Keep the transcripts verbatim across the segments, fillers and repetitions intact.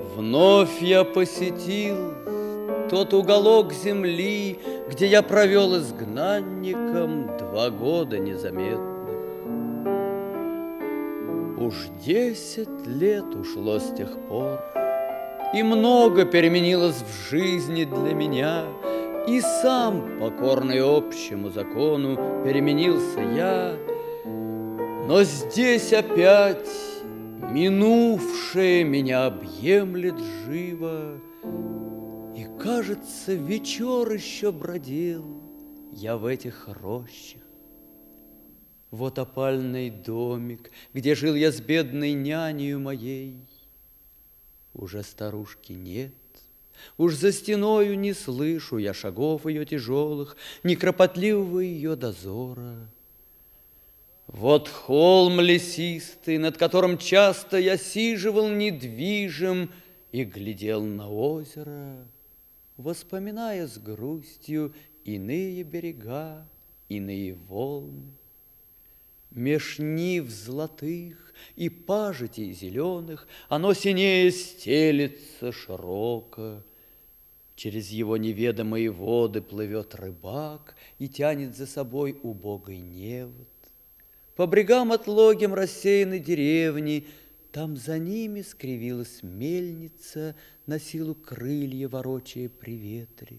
Вновь я посетил тот уголок земли, где я провел изгнанником два года незаметных. Уж десять лет ушло с тех пор, и много переменилось в жизни для меня, и сам, покорный общему закону, переменился я. Но здесь опять минувшее меня объемлет живо, и, кажется, вечер еще бродил я в этих рощах. Вот опальный домик, где жил я с бедной нянею моей. Уже старушки нет, уж за стеною не слышу я шагов ее тяжелых, ни кропотливого ее дозора. Вот холм лесистый, над которым часто я сиживал недвижим и глядел на озеро, воспоминая с грустью иные берега, иные волны. Меж нив золотых и пажитей зеленых оно синее стелется широко. Через его неведомые воды плывет рыбак и тянет за собой убогой невод. По брегам отлогим рассеяны деревни, там за ними скривилась мельница, на силу крылья ворочая при ветре.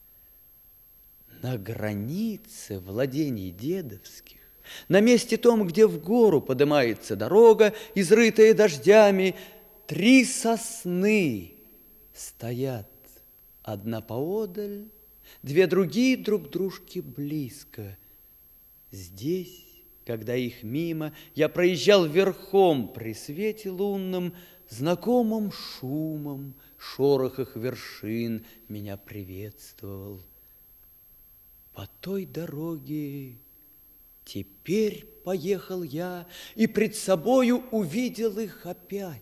На границе владений дедовских, на месте том, где в гору поднимается дорога, изрытая дождями, три сосны стоят, одна поодаль, две другие друг дружке близко. Здесь, когда их мимо, я проезжал верхом при свете лунном, знакомым шумом, шорох их вершин меня приветствовал. По той дороге теперь поехал я и пред собою увидел их опять.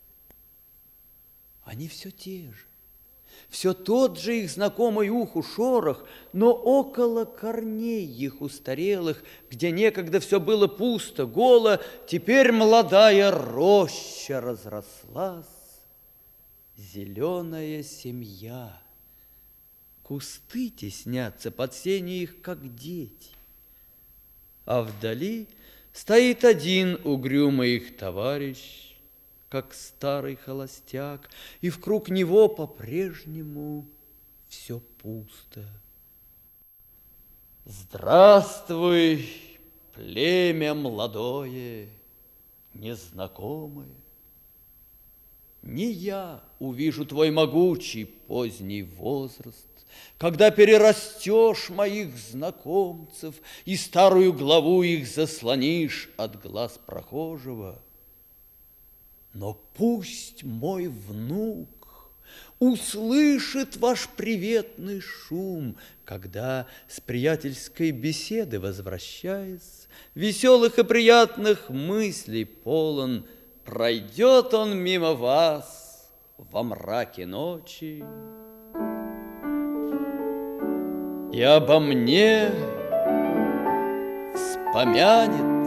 Они все те же, все тот же их знакомый уху шорох, но около корней их устарелых, где некогда все было пусто, голо, теперь молодая роща разрослась, зеленая семья. Кусты теснятся под сенью их, как дети. А вдали стоит один угрюмый их товарищ, как старый холостяк, и вкруг него по-прежнему все пусто. Здравствуй, племя молодое, незнакомое. Не я увижу твой могучий поздний возраст, когда перерастешь моих знакомцев и старую главу их заслонишь от глаз прохожего. Но пусть мой внук услышит ваш приветный шум, когда с приятельской беседы возвращаясь, веселых и приятных мыслей полон, пройдет он мимо вас во мраке ночи и обо мне вспомянет.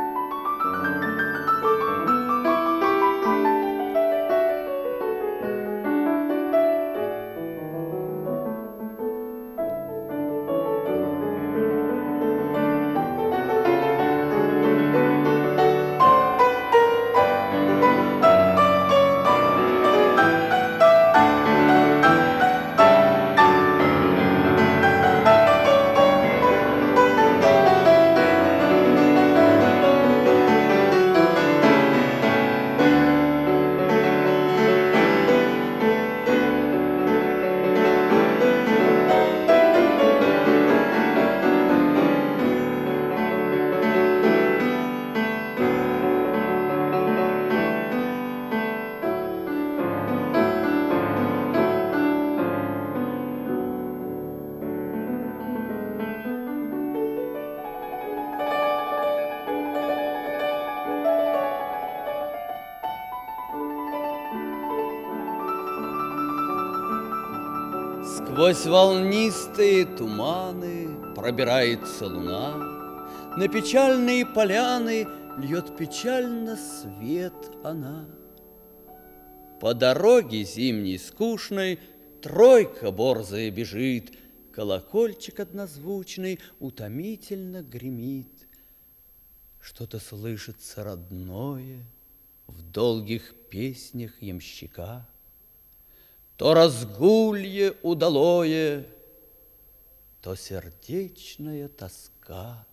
Сквозь волнистые туманы пробирается луна, на печальные поляны льет печально свет она. По дороге зимней скучной тройка борзая бежит, колокольчик однозвучный утомительно гремит. Что-то слышится родное в долгих песнях ямщика, то разгулье удалое, то сердечная тоска.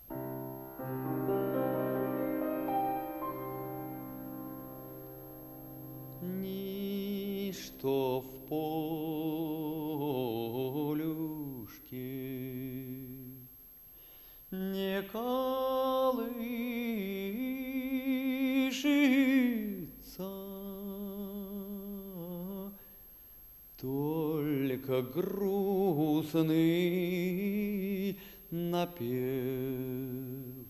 Ничто в полюшке не колышется, только грустный напев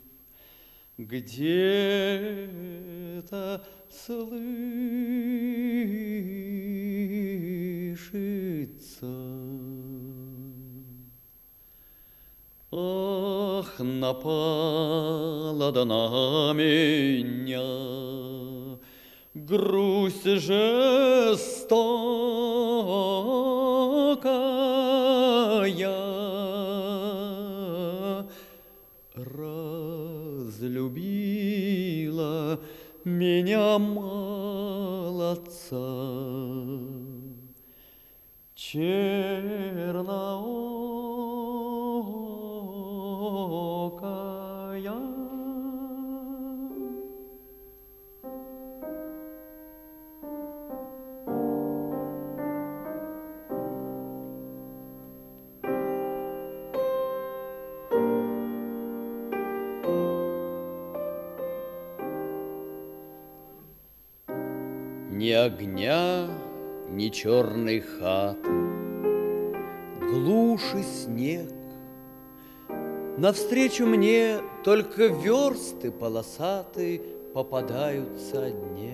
где-то слышится. Ах, напала да на меня грусть жестокая, разлюбила меня молодца черноокая. Ни огня, ни черной хаты, глушь и снег. Навстречу мне только версты полосатые попадаются одни.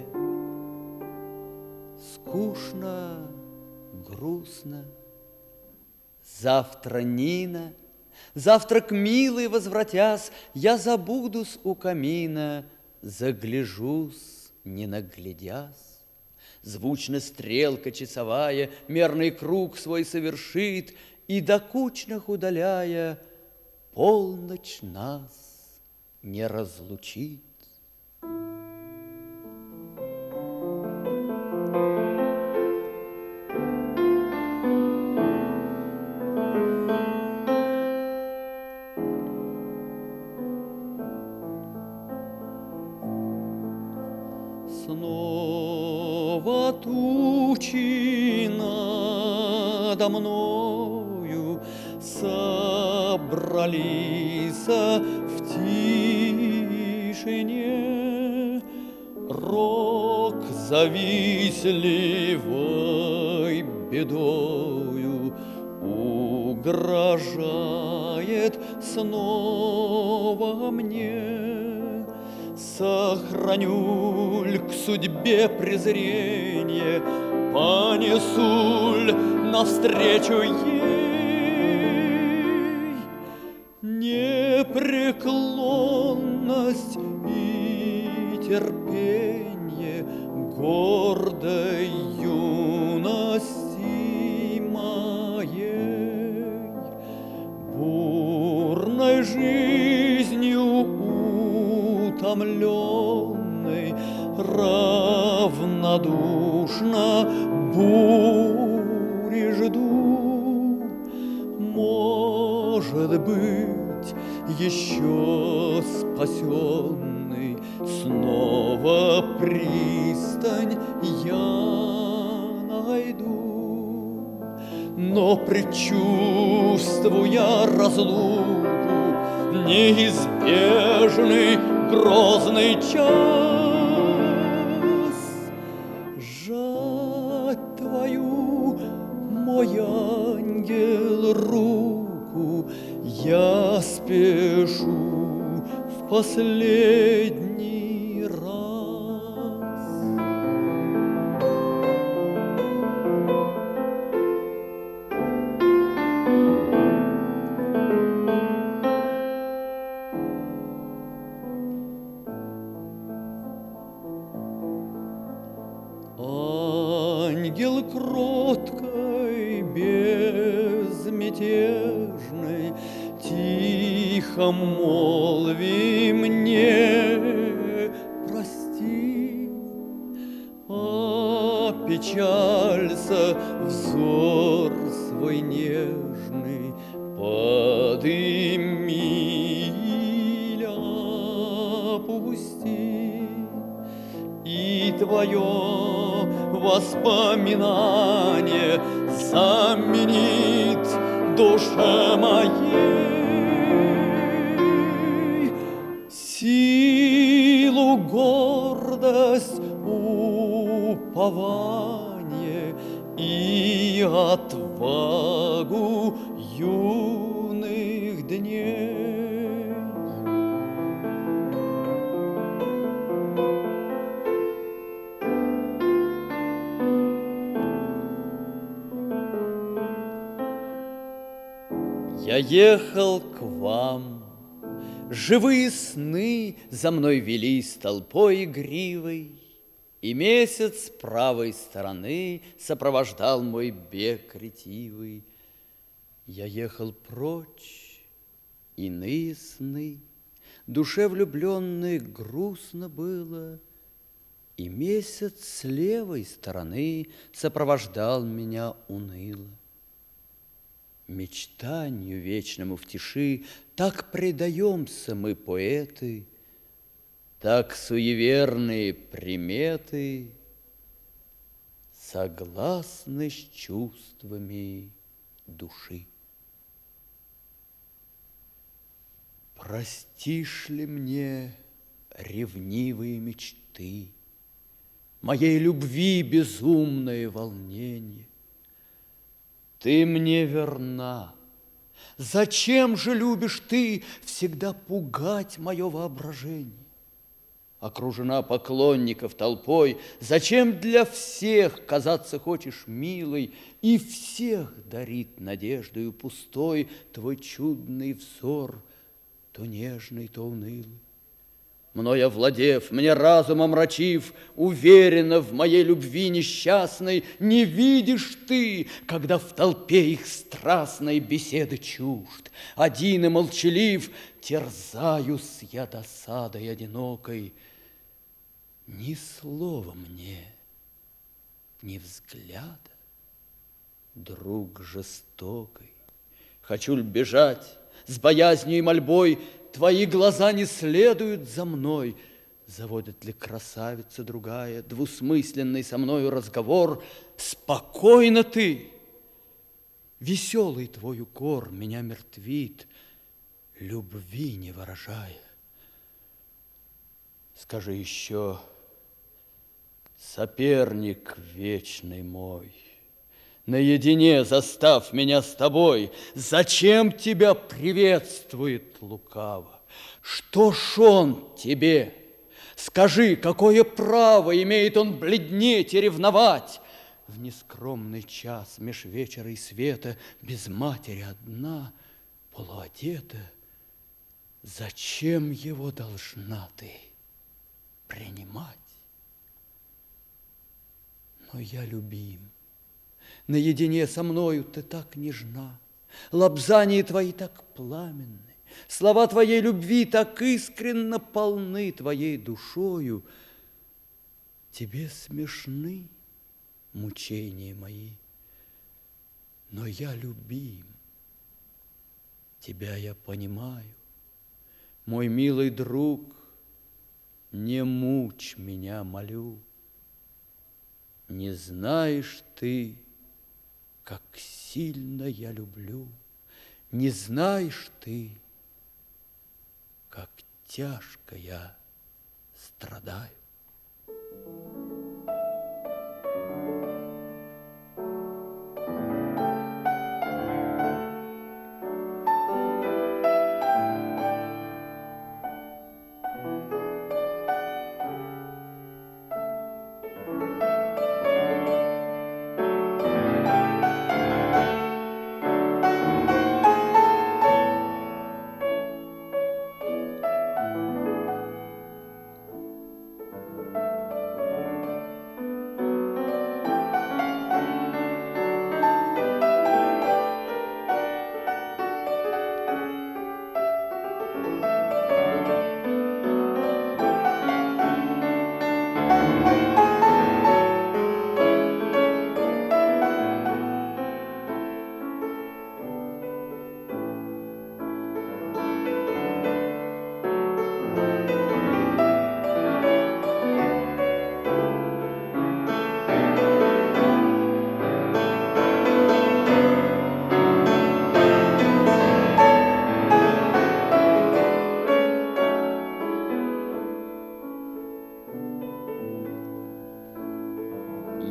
Скучно, грустно. Завтра Нина, завтрак милый возвратясь, я забудусь у камина, загляжусь, не наглядясь. Звучно стрелка часовая мерный круг свой совершит, и до кучных удаляя полночь нас не разлучит. Снова тучи надо мною собрались в тишине. Рок завистливой бедою угрожает снова мне. Сохраню-ль к судьбе презрение, понесу-ль навстречу ей непреклонность и терпение гордой юности моей, бурной жизнью утомленный, равнодушно бури жду. Может быть, еще спасенный снова пристань я найду, но предчувствуя разлуку, неизбежный грозный час, сжать твою, мой ангел, руку я спешу в последний раз. ангел кроткой, безмятежный, тихо молви мне, прости, опечалься, взор свой нежный подыми или опусти, и твое воспоминание заменит душе моей силу, гордость, упование и отвагу юных дней. Я ехал к вам, живые сны за мной велись толпой игривой, и месяц с правой стороны сопровождал мой бег ретивый. Я ехал прочь, иные сны, душе влюбленной грустно было, и месяц с левой стороны сопровождал меня уныло. Мечтанию вечному в тиши так предаемся мы, поэты, так суеверные приметы согласны с чувствами души. Простишь ли мне ревнивые мечты, моей любви безумное волнение? Ты мне верна. Зачем же любишь ты всегда пугать мое воображение? Окружена поклонников толпой, зачем для всех казаться хочешь милой, и всех дарит надеждою пустой твой чудный взор, то нежный, то унылый? Мной овладев, мне разум омрачив, уверенно в моей любви несчастной, не видишь ты, когда в толпе их страстной беседы чужд, один и молчалив, терзаюсь я досадой одинокой. Ни слова мне, ни взгляда, друг жестокой. Хочу ль бежать с боязнью и мольбой, твои глаза не следуют за мной. Заводит ли красавица другая двусмысленный со мною разговор? Спокойно ты, веселый твой укор меня мертвит, любви не выражая. Скажи еще, соперник вечный мой, наедине застав меня с тобой, зачем тебя приветствует лукаво? Что ж он тебе? Скажи, какое право имеет он бледнеть и ревновать? В нескромный час меж вечера и света, без матери одна, полуодета, зачем его должна ты принимать? Но я любим. Наедине со мною ты так нежна, лобзания твои так пламенны, слова твоей любви так искренно полны твоей душою. Тебе смешны мучения мои, но я любим. Тебя я понимаю, мой милый друг, не мучь меня, молю. Не знаешь ты, как сильно я люблю, не знаешь ты, как тяжко я страдаю.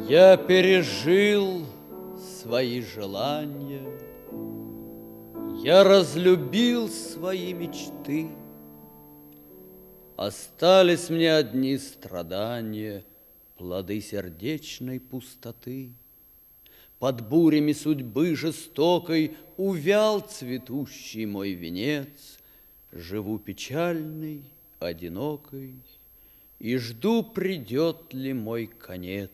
Я пережил свои желания, я разлюбил свои мечты. Остались мне одни страдания, плоды сердечной пустоты. Под бурями судьбы жестокой увял цветущий мой венец. Живу печальный, одинокой, и жду, придет ли мой конец.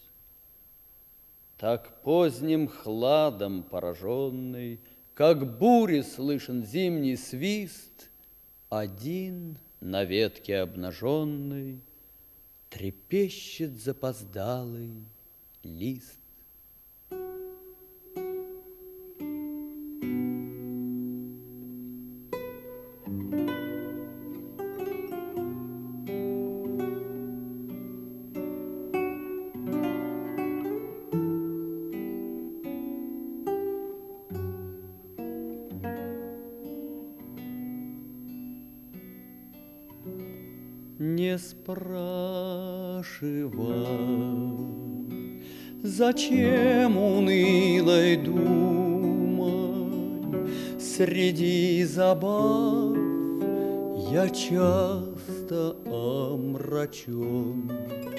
Так поздним хладом пораженный, как бури слышен зимний свист, один на ветке обнаженной трепещет запоздалый лист. Не спрашивай, зачем унылой думай, среди забав я часто омрачен.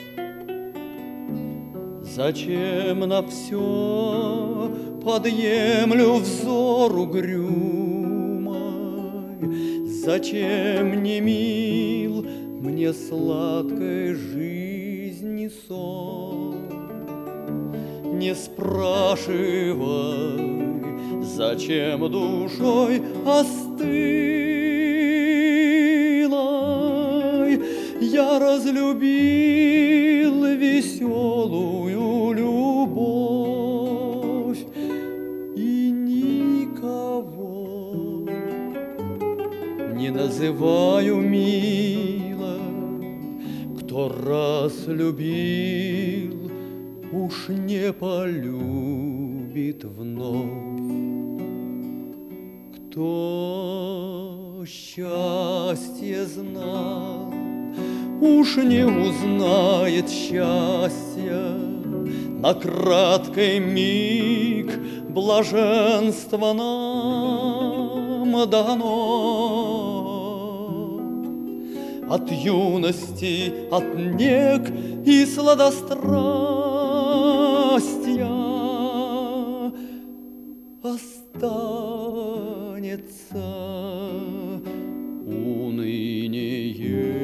Зачем на все подъемлю взор угрюмой, зачем не мил мне сладкой жизни сон? Не спрашивай, зачем душой остылой я разлюбил веселую любовь и никого не называю мило. Кто раз любил, уж не полюбит вновь. Кто счастье знал, уж не узнает счастья. На краткий миг блаженство нам дано. От юности, от нег и сладострастия останется уныние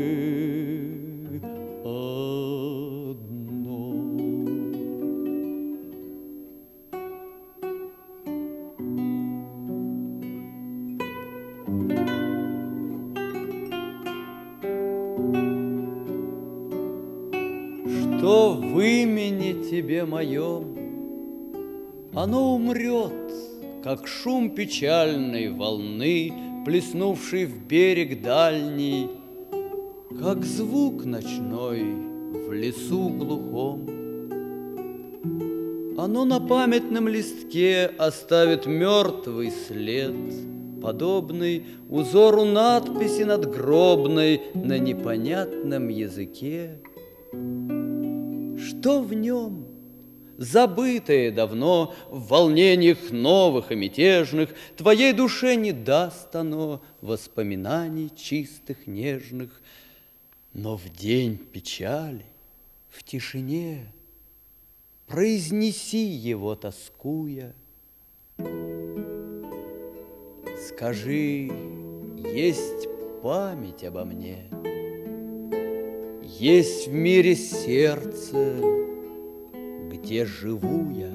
одно. Что в имени тебе моем, оно умрет, как шум печальной волны, плеснувшей в берег дальний, как звук ночной в лесу глухом. Оно на памятном листке оставит мертвый след, подобный узору надписи надгробной на непонятном языке. Что в нем, забытое давно, в волнениях новых и мятежных, твоей душе не даст оно воспоминаний чистых, нежных. Но в день печали, в тишине, произнеси его, тоскуя. Скажи, есть память обо мне, есть в мире сердце, где живу я.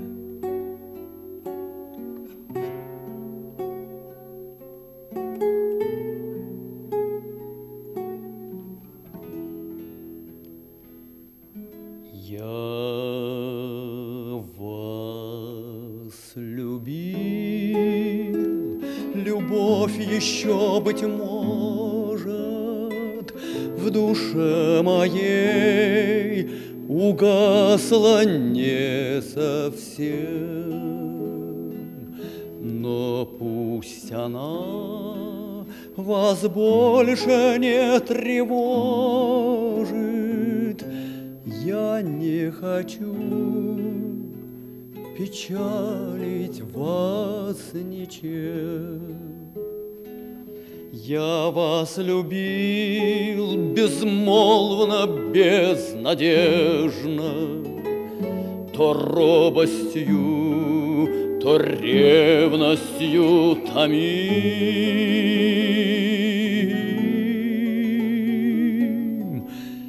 Я вас любил, любовь еще, быть может, в душе моей угасла не совсем, но пусть она вас больше не тревожит. я не хочу печалить вас ничем. Я вас любил безмолвно, безнадежно, то робостью, то ревностью томим.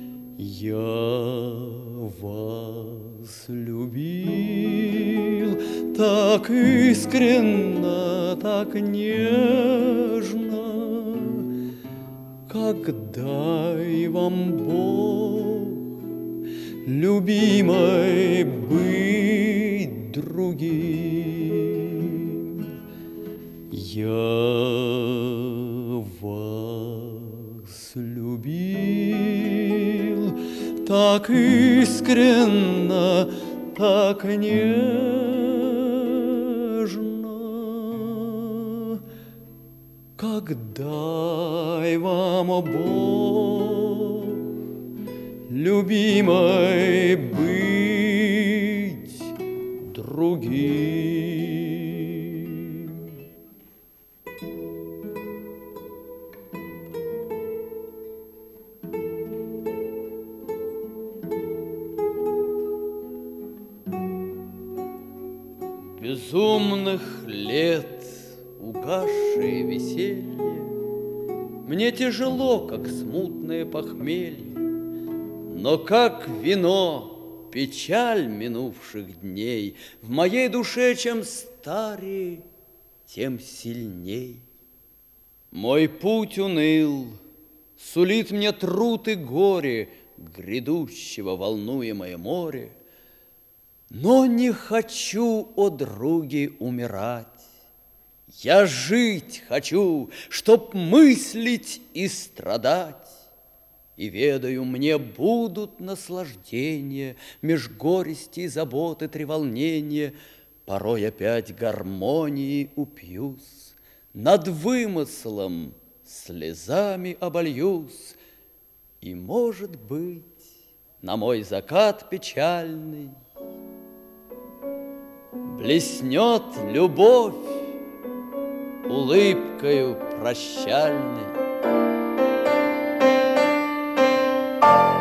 Я вас любил так искренно, так нежно, как дай вам Бог, любимой, быть другим. Я вас любил так искренно, так нежно, как дай вам Бог, любимой, быть другим. Безумных лет угасшее веселье мне тяжело, как смутное похмелье, но как вино печаль минувших дней в моей душе чем старее, тем сильней. Мой путь уныл, сулит мне труд и горе грядущего волнуемое море, но не хочу, о други, умирать. Я жить хочу, чтоб мыслить и страдать. И ведаю, мне будут наслаждения меж горести и заботы треволнения. Порой опять гармонии упьюсь, над вымыслом слезами обольюсь. И, может быть, на мой закат печальный блеснет любовь улыбкою прощальной.